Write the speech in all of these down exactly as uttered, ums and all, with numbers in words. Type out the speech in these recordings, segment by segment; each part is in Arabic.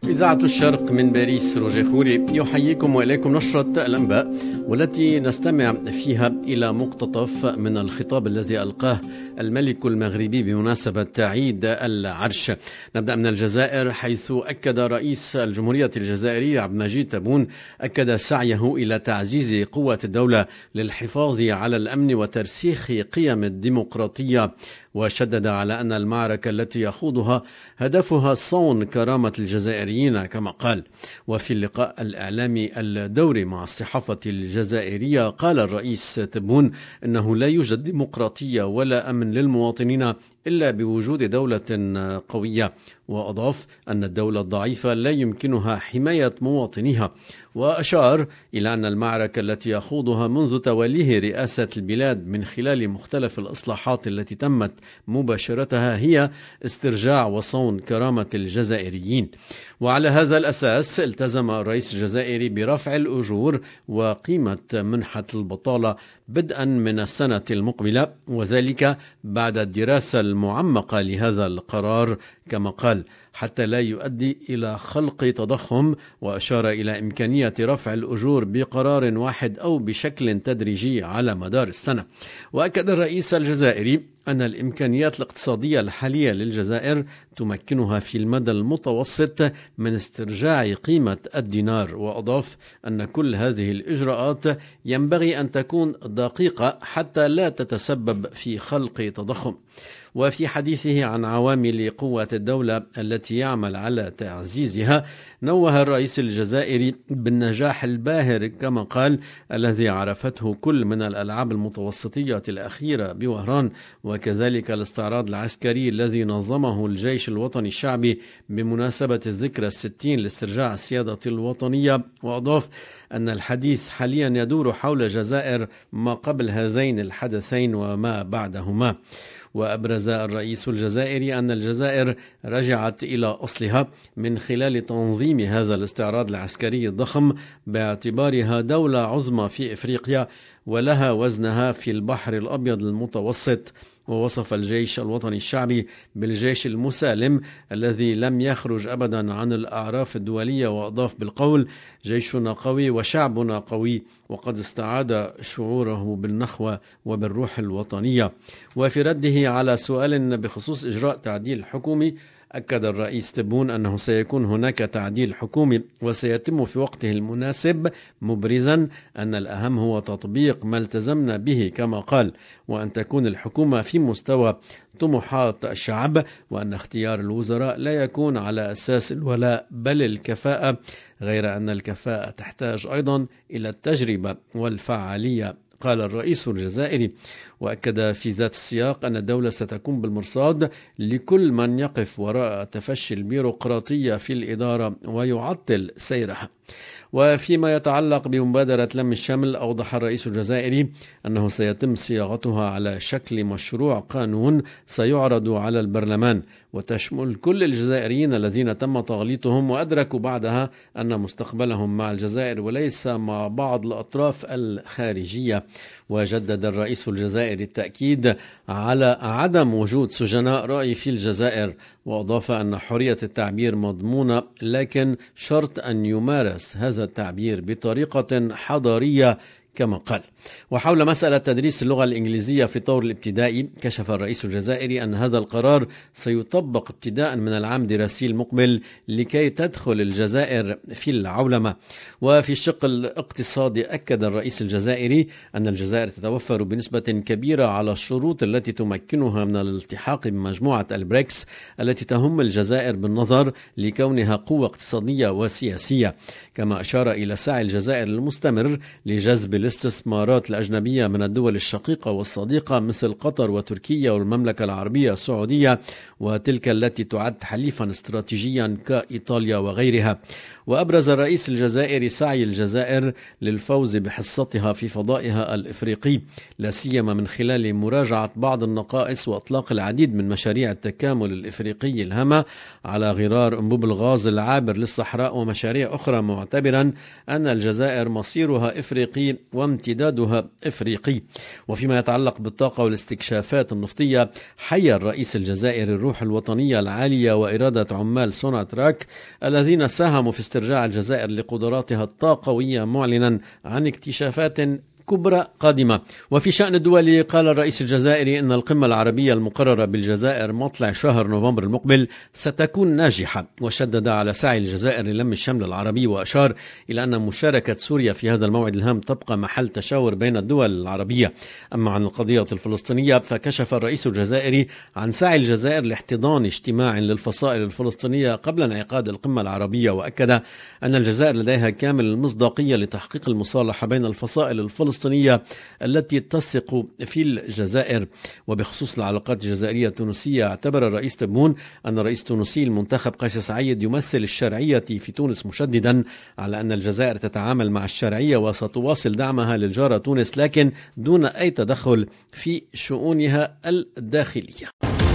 إذاعة الشرق من باريس، روجي خوري يحييكم وإليكم نشرة الأنباء، والتي نستمع فيها إلى مقتطف من الخطاب الذي ألقاه الملك المغربي بمناسبة عيد العرش. نبدأ من الجزائر، حيث أكد رئيس الجمهورية الجزائرية عبد المجيد تبون أكد سعيه إلى تعزيز قوة الدولة للحفاظ على الأمن وترسيخ قيم الديمقراطية، وشدد على أن المعركة التي يخوضها هدفها صون كرامة الجزائريين كما قال. وفي اللقاء الإعلامي الدوري مع الصحافة الجزائرية قال الرئيس تبون أنه لا يوجد ديمقراطية ولا أمن للمواطنين إلا بوجود دولة قوية، وأضاف أن الدولة الضعيفة لا يمكنها حماية مواطنيها، وأشار إلى أن المعركة التي يخوضها منذ توليه رئاسة البلاد من خلال مختلف الإصلاحات التي تمت مباشرتها هي استرجاع وصون كرامة الجزائريين. وعلى هذا الأساس التزم الرئيس الجزائري برفع الأجور وقيمة منحة البطالة بدءا من السنة المقبلة، وذلك بعد الدراسة المعمقة لهذا القرار كما قال، حتى لا يؤدي إلى خلق تضخم. وأشار إلى إمكانية رفع الأجور بقرار واحد أو بشكل تدريجي على مدار السنة. وأكد الرئيس الجزائري أن الإمكانيات الاقتصادية الحالية للجزائر تمكنها في المدى المتوسط من استرجاع قيمة الدينار، وأضاف أن كل هذه الإجراءات ينبغي أن تكون دقيقة حتى لا تتسبب في خلق تضخم. وفي حديثه عن عوامل قوة الدولة التي يعمل على تعزيزها، نوه الرئيس الجزائري بالنجاح الباهر كما قال الذي عرفته كل من الألعاب المتوسطية الأخيرة بوهران، وكذلك الاستعراض العسكري الذي نظمه الجيش الوطني الشعبي بمناسبة الذكرى الستين لاسترجاع السيادة الوطنية. وأضاف أن الحديث حاليا يدور حول الجزائر ما قبل هذين الحدثين وما بعدهما. وأبرز الرئيس الجزائري أن الجزائر رجعت إلى أصلها من خلال تنظيم هذا الاستعراض العسكري الضخم باعتبارها دولة عظمى في إفريقيا ولها وزنها في البحر الأبيض المتوسط. ووصف الجيش الوطني الشعبي بالجيش المسالم الذي لم يخرج أبدا عن الأعراف الدولية، وأضاف بالقول: جيشنا قوي وشعبنا قوي، وقد استعاد شعوره بالنخوة وبالروح الوطنية. وفي رده على سؤال بخصوص إجراء تعديل حكومي، أكد الرئيس تبون أنه سيكون هناك تعديل حكومي وسيتم في وقته المناسب، مبرزا أن الأهم هو تطبيق ما التزمنا به كما قال، وأن تكون الحكومة في مستوى طموحات الشعب، وأن اختيار الوزراء لا يكون على أساس الولاء بل الكفاءة، غير أن الكفاءة تحتاج أيضا إلى التجربة والفعالية قال الرئيس الجزائري. وأكد في ذات السياق أن الدولة ستكون بالمرصاد لكل من يقف وراء تفشي البيروقراطية في الإدارة ويعطل سيرها. وفيما يتعلق بمبادرة لم الشمل، أوضح الرئيس الجزائري أنه سيتم صياغتها على شكل مشروع قانون سيعرض على البرلمان، وتشمل كل الجزائريين الذين تم تغليطهم وأدركوا بعدها أن مستقبلهم مع الجزائر وليس مع بعض الأطراف الخارجية. وجدد الرئيس الجزائري التأكيد على عدم وجود سجناء رأي في الجزائر، وأضاف أن حرية التعبير مضمونة، لكن شرط أن يمارس هذا التعبير بطريقة حضارية كما قال. وحول مسألة تدريس اللغة الإنجليزية في الطور الابتدائي، كشف الرئيس الجزائري أن هذا القرار سيطبق ابتداء من العام الدراسي المقبل لكي تدخل الجزائر في العولمة. وفي الشق الاقتصادي، أكد الرئيس الجزائري أن الجزائر تتوفر بنسبة كبيرة على الشروط التي تمكنها من الالتحاق بمجموعة البريكس التي تهم الجزائر بالنظر لكونها قوة اقتصادية وسياسية، كما أشار إلى سعي الجزائر المستمر لجذب الاستثمارات الأجنبية من الدول الشقيقة والصديقة مثل قطر وتركيا والمملكة العربية السعودية، وتلك التي تعد حليفا استراتيجيا كإيطاليا وغيرها. وأبرز الرئيس الجزائري سعي الجزائر للفوز بحصتها في فضائها الإفريقي، لا سيما من خلال مراجعة بعض النقائص وإطلاق العديد من مشاريع التكامل الإفريقي الهامة على غرار أنبوب الغاز العابر للصحراء ومشاريع أخرى، معتبرا أن الجزائر مصيرها إفريقي وامتدادها إفريقي. وفيما يتعلق بالطاقة والاستكشافات النفطية، حيا الرئيس الجزائري الروح الوطنية العالية وإرادة عمال سوناتراك الذين ساهموا في استرجاع الجزائر لقدراتها الطاقوية، معلنا عن اكتشافات كبرى قادمة. وفي شأن الدولي، قال الرئيس الجزائري إن القمة العربية المقررة بالجزائر مطلع شهر نوفمبر المقبل ستكون ناجحة، وشدد على سعي الجزائر للم الشمل العربي، وأشار إلى أن مشاركة سوريا في هذا الموعد الهام تبقى محل تشاور بين الدول العربية. أما عن القضية الفلسطينية، فكشف الرئيس الجزائري عن سعي الجزائر لاحتضان اجتماع للفصائل الفلسطينية قبل انعقاد القمة العربية، وأكد أن الجزائر لديها كامل المصداقية لتحقيق المصالحة بين الفصائل الفلسطينية التي تثق في الجزائر. وبخصوص العلاقات الجزائرية التونسية، اعتبر الرئيس تبون أن الرئيس التونسي المنتخب قيس سعيد يمثل الشرعية في تونس، مشددا على أن الجزائر تتعامل مع الشرعية وستواصل دعمها للجارة تونس، لكن دون أي تدخل في شؤونها الداخلية.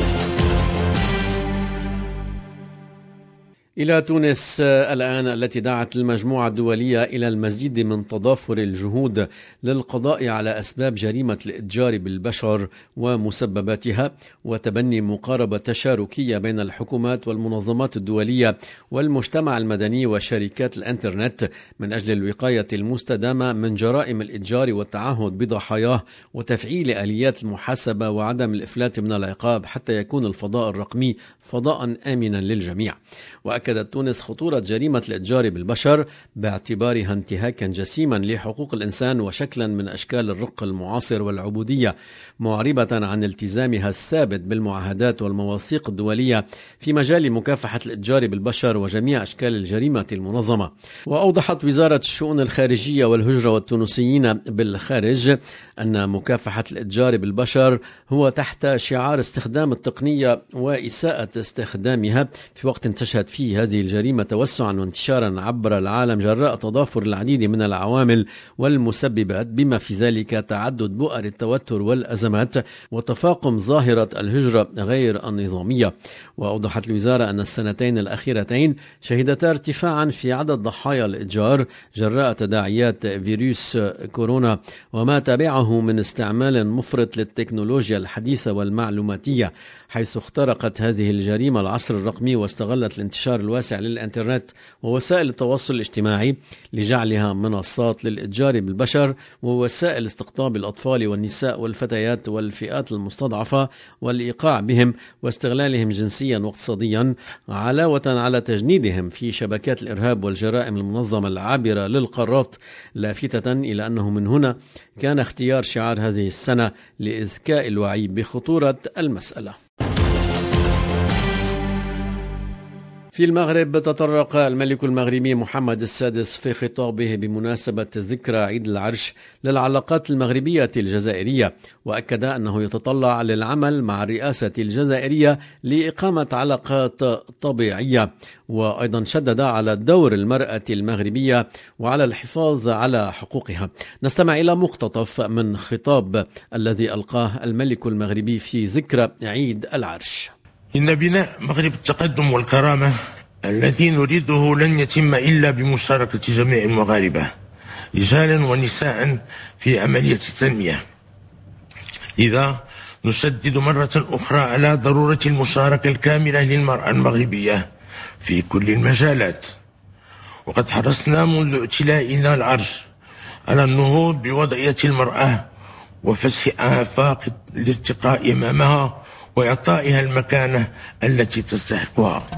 إلى تونس الآن، التي دعت المجموعة الدولية إلى المزيد من تضافر الجهود للقضاء على أسباب جريمة الإتجار بالبشر ومسبباتها، وتبني مقاربة تشاركية بين الحكومات والمنظمات الدولية والمجتمع المدني وشركات الإنترنت من أجل الوقاية المستدامة من جرائم الإتجار والتعهد بضحاياه، وتفعيل آليات المحاسبة وعدم الإفلات من العقاب حتى يكون الفضاء الرقمي فضاء آمنا للجميع. وأكدت تونس خطورة جريمة الإتجار بالبشر باعتبارها انتهاكا جسيما لحقوق الإنسان وشكلا من أشكال الرق المعاصر والعبودية، معربة عن التزامها الثابت بالمعاهدات والمواثيق الدولية في مجال مكافحة الإتجار بالبشر وجميع أشكال الجريمة المنظمة. وأوضحت وزارة الشؤون الخارجية والهجرة والتونسيين بالخارج أن مكافحة الإتجار بالبشر هو تحت شعار استخدام التقنية وإساءة استخدامها، في وقت تشهد فيه هذه الجريمة توسعا وانتشارا عبر العالم جراء تضافر العديد من العوامل والمسببات، بما في ذلك تعدد بؤر التوتر والأزمات وتفاقم ظاهرة الهجرة غير النظامية. وأوضحت الوزارة أن السنتين الأخيرتين شهدتا ارتفاعا في عدد ضحايا الإتجار جراء تداعيات فيروس كورونا وما تبعه من استعمال مفرط للتكنولوجيا الحديثة والمعلوماتية، حيث اخترقت هذه الجريمة العصر الرقمي واستغلت الانتشار الواسع للإنترنت ووسائل التواصل الاجتماعي لجعلها منصات للإتجار بالبشر ووسائل استقطاب الأطفال والنساء والفتيات والفئات المستضعفة والإيقاع بهم واستغلالهم جنسيا واقتصاديا، علاوة على تجنيدهم في شبكات الإرهاب والجرائم المنظمة العابرة للقارات، لافتة إلى أنه من هنا كان اختيار شعار هذه السنة لإذكاء الوعي بخطورة المسألة. في المغرب، تطرق الملك المغربي محمد السادس في خطابه بمناسبة ذكرى عيد العرش للعلاقات المغربية الجزائرية، وأكد أنه يتطلع للعمل مع الرئاسة الجزائرية لإقامة علاقات طبيعية، وأيضا شدد على دور المرأة المغربية وعلى الحفاظ على حقوقها. نستمع إلى مقتطف من خطاب الذي ألقاه الملك المغربي في ذكرى عيد العرش. إن بناء مغرب التقدم والكرامة الذي نريده لن يتم إلا بمشاركة جميع المغاربة رجالا ونساء في عملية التنمية. إذا نشدد مرة أخرى على ضرورة المشاركة الكاملة للمرأة المغربية في كل المجالات، وقد حرصنا منذ ائتلائنا العرش على النهوض بوضعية المرأة وفتح آفاق الارتقاء أمامها وإعطائها المكانة التي تستحقها.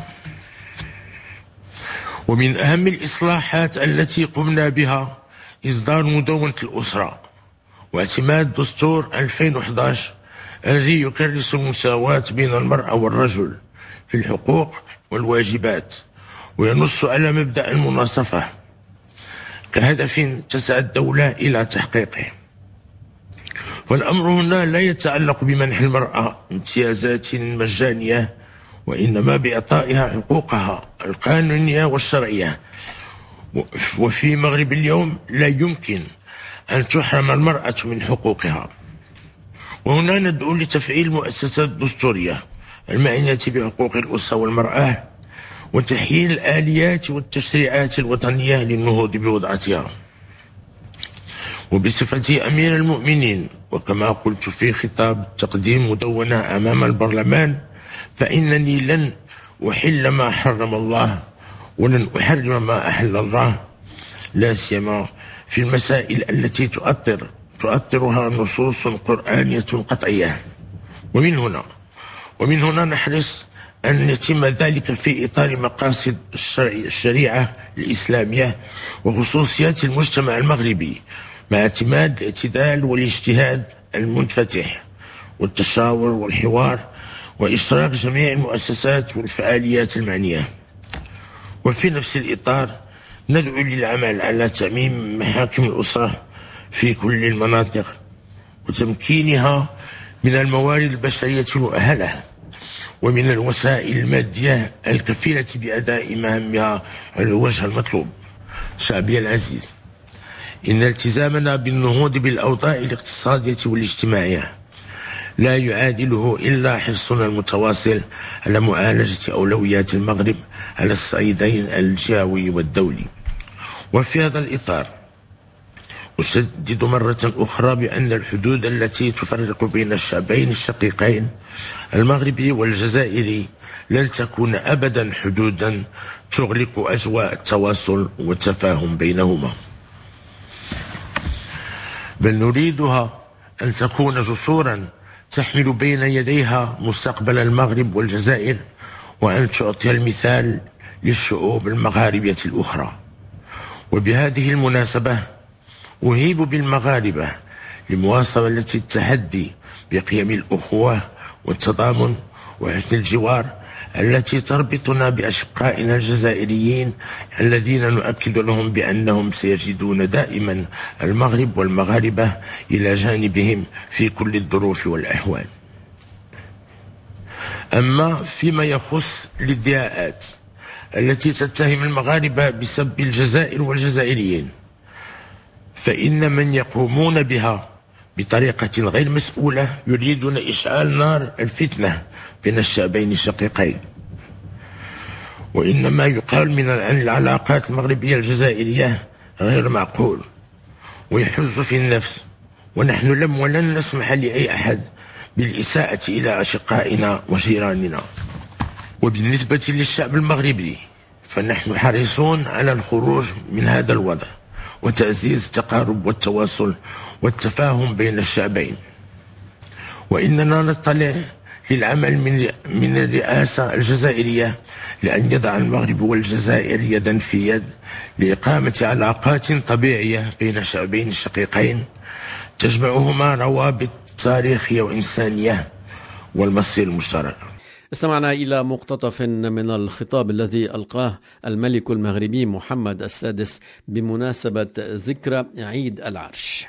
ومن أهم الإصلاحات التي قمنا بها إصدار مدونة الأسرة واعتماد دستور ألفين وأحد عشر الذي يكرس المساواة بين المرأة والرجل في الحقوق والواجبات، وينص على مبدأ المناصفة كهدف تسعى الدولة إلى تحقيقه. والأمر هنا لا يتعلق بمنح المرأة امتيازات مجانية، وإنما بإعطائها حقوقها القانونية والشرعية. وفي مغرب اليوم لا يمكن أن تحرم المرأة من حقوقها. وهنا ندعو لتفعيل المؤسسات الدستورية المعنية بحقوق الأسرة والمرأة وتحييل الآليات والتشريعات الوطنية للنهوض بوضعتها. وبصفتي أمير المؤمنين، وكما قلت في خطاب تقديم مدونة أمام البرلمان، فإنني لن أحل ما حرم الله ولن أحرم ما أحل الله، لا سيما في المسائل التي تؤثر تؤثرها نصوص قرآنية قطعية. ومن هنا ومن هنا نحرص أن يتم ذلك في إطار مقاصد الشريعة الإسلامية وخصوصيات المجتمع المغربي، مع اعتماد الاعتدال والاجتهاد المنفتح والتشاور والحوار وإشراك جميع المؤسسات والفعاليات المعنية. وفي نفس الإطار ندعو للعمل على تعميم محاكم الأسرة في كل المناطق وتمكينها من الموارد البشرية المؤهلة ومن الوسائل المادية الكفيلة بأداء مهامها على الوجه المطلوب. شعبي العزيز، إن التزامنا بالنهوض بالأوضاع الاقتصادية والاجتماعية لا يعادله إلا حرصنا المتواصل على معالجة أولويات المغرب على الصعيدين الجهوي والدولي. وفي هذا الإطار أشدد مرة أخرى بأن الحدود التي تفرق بين الشعبين الشقيقين المغربي والجزائري لن تكون أبدا حدودا تغلق أجواء التواصل والتفاهم بينهما، بل نريدها أن تكون جسورا تحمل بين يديها مستقبل المغرب والجزائر، وأن تعطي المثال للشعوب المغاربية الأخرى. وبهذه المناسبة أهيب بالمغاربة لمواصلة التحدي بقيم الأخوة والتضامن وحسن الجوار التي تربطنا بأشقائنا الجزائريين، الذين نؤكد لهم بأنهم سيجدون دائما المغرب والمغاربة إلى جانبهم في كل الظروف والأحوال. أما فيما يخص الادعاءات التي تتهم المغاربة بسب الجزائر والجزائريين، فإن من يقومون بها بطريقة غير مسؤولة يريدون إشعال نار الفتنة بين الشعبين الشقيقين. وإنما يقال من العلاقات المغربية الجزائرية غير معقول ويحز في النفس، ونحن لم ولن نسمح لأي أحد بالإساءة إلى أشقائنا وجيراننا. وبالنسبة للشعب المغربي فنحن حريصون على الخروج من هذا الوضع وتعزيز التقارب والتواصل والتفاهم بين الشعبين. وإننا نطلع للعمل من من الرئاسة الجزائرية لأن يضع المغرب والجزائر يدا في يد لإقامة علاقات طبيعية بين الشعبين الشقيقين تجمعهما روابط تاريخية وإنسانية والمصير المشترك. استمعنا إلى مقتطف من الخطاب الذي ألقاه الملك المغربي محمد السادس بمناسبة ذكرى عيد العرش.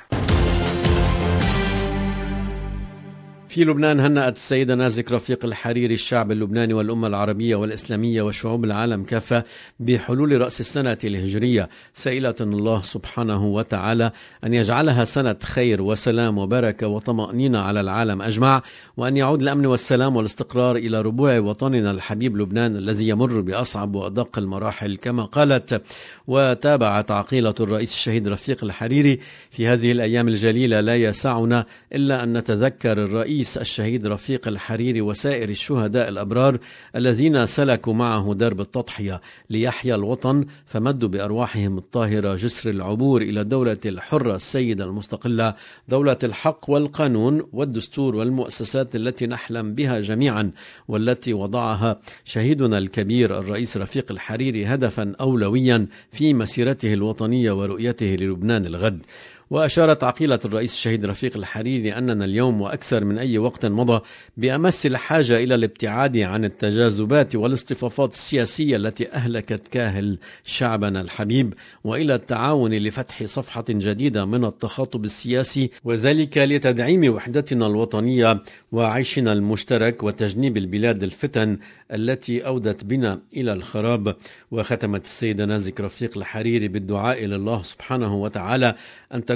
في لبنان هنأت السيدة نازك رفيق الحريري الشعب اللبناني والأمة العربية والإسلامية وشعوب العالم كافة بحلول رأس السنة الهجرية، سائلة الله سبحانه وتعالى أن يجعلها سنة خير وسلام وبركة وطمأنينة على العالم أجمع، وأن يعود الأمن والسلام والاستقرار إلى ربوع وطننا الحبيب لبنان الذي يمر بأصعب وأدق المراحل كما قالت. وتابعت عقيلة الرئيس الشهيد رفيق الحريري: في هذه الأيام الجليلة لا يسعنا إلا أن نتذكر الرئيس الشهيد رفيق الحريري وسائر الشهداء الأبرار الذين سلكوا معه درب التضحية ليحيا الوطن، فمدوا بأرواحهم الطاهرة جسر العبور إلى الدولة الحرة السيدة المستقلة، دولة الحق والقانون والدستور والمؤسسات التي نحلم بها جميعا، والتي وضعها شهيدنا الكبير الرئيس رفيق الحريري هدفا أولويا في مسيرته الوطنية ورؤيته للبنان الغد. وأشارت عقيلة الرئيس الشهيد رفيق الحريري أننا اليوم وأكثر من أي وقت مضى بأمس الحاجة إلى الابتعاد عن التجاذبات والاصطفافات السياسية التي أهلكت كاهل شعبنا الحبيب، وإلى التعاون لفتح صفحة جديدة من التخاطب السياسي، وذلك لتدعيم وحدتنا الوطنية وعيشنا المشترك وتجنيب البلاد الفتن التي أودت بنا إلى الخراب. وختمت السيدة نازك رفيق الحريري بالدعاء إلى الله سبحانه وتعالى أن تكون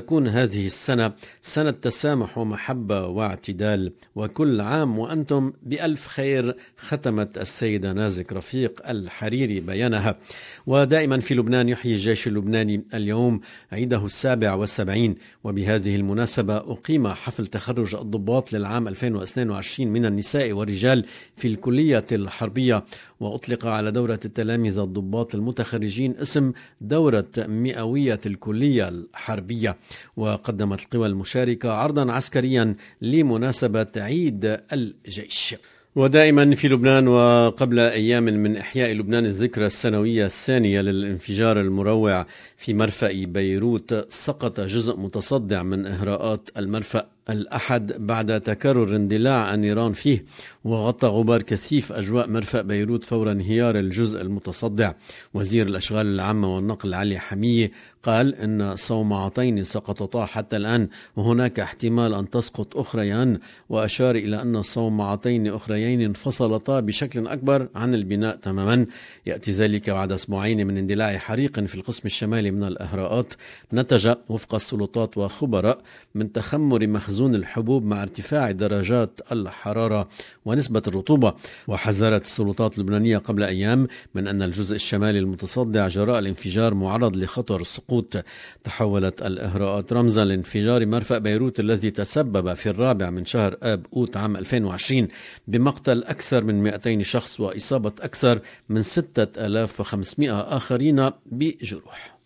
تكون هذه السنة سنة تسامح ومحبة واعتدال، وكل عام وأنتم بألف خير، ختمت السيدة نازك رفيق الحريري بيانها. ودائما في لبنان يحيي الجيش اللبناني اليوم عيده السابع والسبعين، وبهذه المناسبة أقيم حفل تخرج الضباط للعام ألفين واثنين وعشرين من النساء والرجال في الكلية الحربية، وأطلق على دورة التلاميذ الضباط المتخرجين اسم دورة مئوية الكلية الحربية. وقدمت القوى المشاركة عرضا عسكريا لمناسبة عيد الجيش. ودائما في لبنان، وقبل أيام من إحياء لبنان الذكرى السنوية الثانية للانفجار المروع في مرفأ بيروت، سقط جزء متصدع من إهراءات المرفأ الأحد بعد تكرر اندلاع النيران فيه، وغطى غبار كثيف أجواء مرفأ بيروت فور انهيار الجزء المتصدع. وزير الأشغال العامة والنقل علي حمية قال إن صومعتين سقطتا حتى الآن، وهناك احتمال أن تسقط أخريان، وأشار إلى أن صومعتين أخريين انفصلتا بشكل أكبر عن البناء تماما. يأتي ذلك بعد أسبوعين من اندلاع حريق في القسم الشمالي من الإهراءات، نتج وفق السلطات وخبراء من تخمر مخزون الحبوب مع ارتفاع درجات الحرارة ونسبة الرطوبة. وحذرت السلطات اللبنانية قبل أيام من أن الجزء الشمالي المتصدع جراء الانفجار معرض لخطر السقوط. تحولت الإهراءات رمزا لانفجار مرفأ بيروت الذي تسبب في الرابع من شهر آب أوت عام ألفين وعشرين بمقتل أكثر من مئتين شخص وإصابة أكثر من ستة آلاف وخمسمئة آخرين بجروح.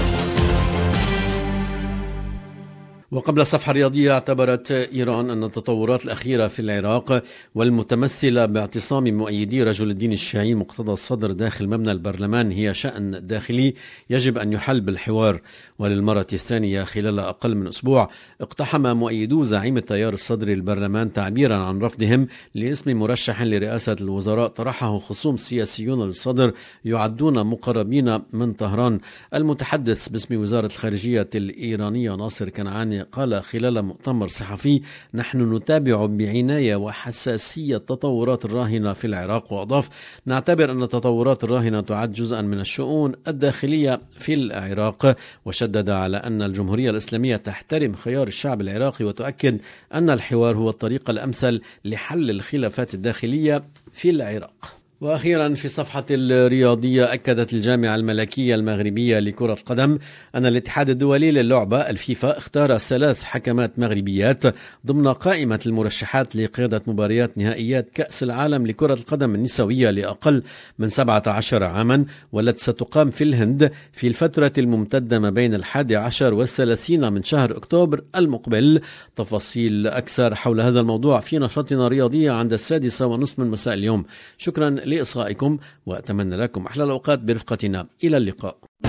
وقبل الصفحة الرياضية، اعتبرت إيران أن التطورات الأخيرة في العراق والمتمثلة باعتصام مؤيدي رجل الدين الشيعي مقتدى الصدر داخل مبنى البرلمان هي شأن داخلي يجب أن يحل بالحوار. وللمرة الثانية خلال أقل من أسبوع اقتحم مؤيدو زعيم التيار الصدري البرلمان تعبيرا عن رفضهم لاسم مرشح لرئاسة الوزراء طرحه خصوم سياسيون للصدر يعدون مقربين من طهران. المتحدث باسم وزارة الخارجية الإيرانية ناصر كنعاني قال خلال مؤتمر صحفي: نحن نتابع بعناية وحساسية التطورات الراهنة في العراق. وأضاف: نعتبر أن التطورات الراهنة تعد جزءا من الشؤون الداخلية في العراق. وشدد على أن الجمهورية الإسلامية تحترم خيار الشعب العراقي وتؤكد أن الحوار هو الطريقة الأمثل لحل الخلافات الداخلية في العراق. وأخيرا في صفحة الرياضية، أكدت الجامعة الملكية المغربية لكرة القدم أن الاتحاد الدولي للعبة الفيفا اختار ثلاث حكمات مغربيات ضمن قائمة المرشحات لقيادة مباريات نهائيات كأس العالم لكرة القدم النسوية لأقل من سبعة عشر عاما، والتي ستقام في الهند في الفترة الممتدة ما بين الحادي عشر والثلاثين من شهر أكتوبر المقبل. تفاصيل أكثر حول هذا الموضوع في نشاطنا الرياضية عند السادسة ونصف من مساء اليوم. شكرا لإصغائكم وأتمنى لكم أحلى الأوقات برفقتنا. إلى اللقاء.